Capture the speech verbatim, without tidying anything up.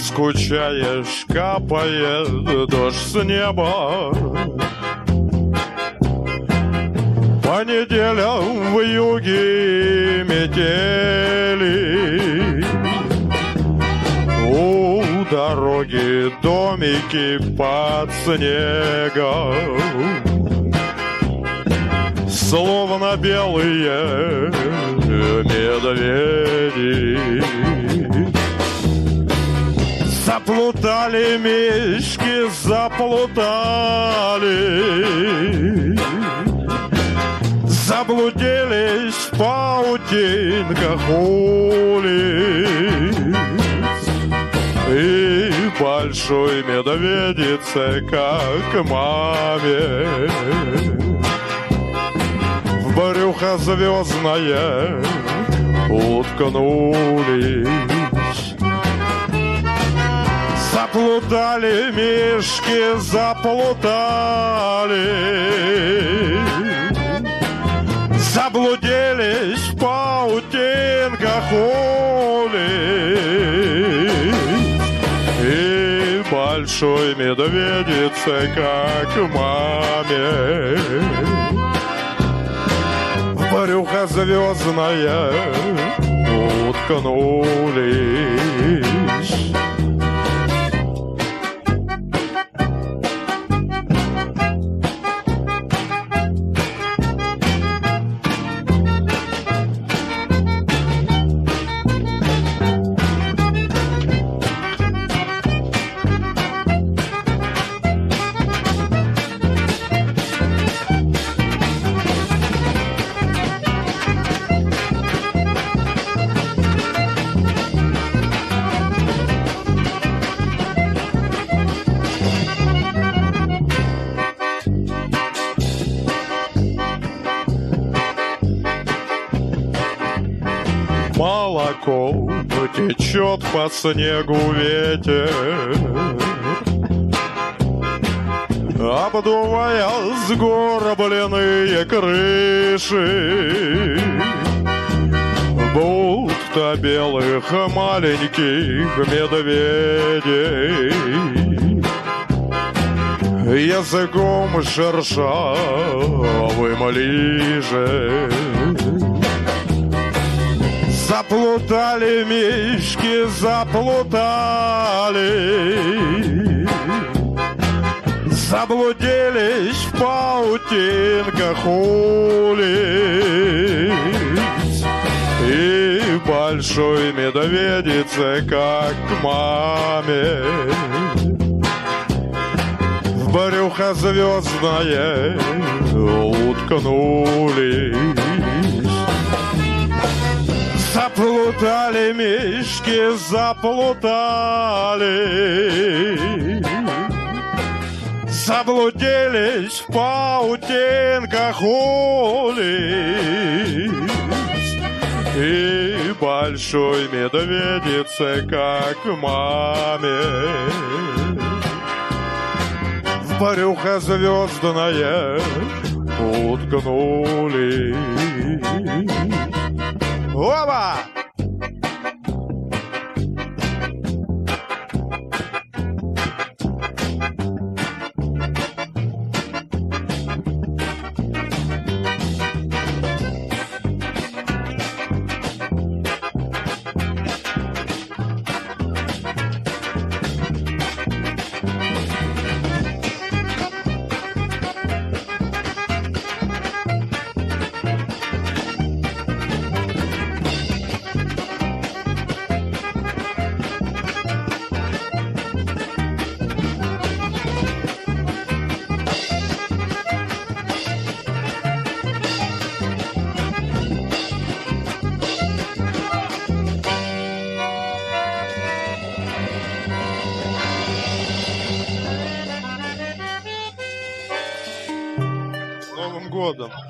Скучаешь, капает дождь с неба. По неделям в юге метели. У дороги домики под снегом, словно белые медведи. Заплутали мишки, заплутали, заблудились в паутинках улиц. И большой медведице, как маме, в брюхо звездное уткнулись. Заплутали мишки, заплутали, заблудились в паутинках улиц. И большой медведице, как маме, в брюхо звездное уткнулись. Молоко течет по снегу ветер, обдувая сгорбленные крыши, будто белых маленьких медведей, языком шершавым лиже. Заплутали мишки, заплутали, заблудились в паутинках улиц. И большой медведице, как маме, в брюхо звездное уткнулись. Заплутали мишки, заплутали, заблудились в паутинках улиц. И большой медведице, как маме, в брюхо звездное уткнулись. Оба! Новым годом!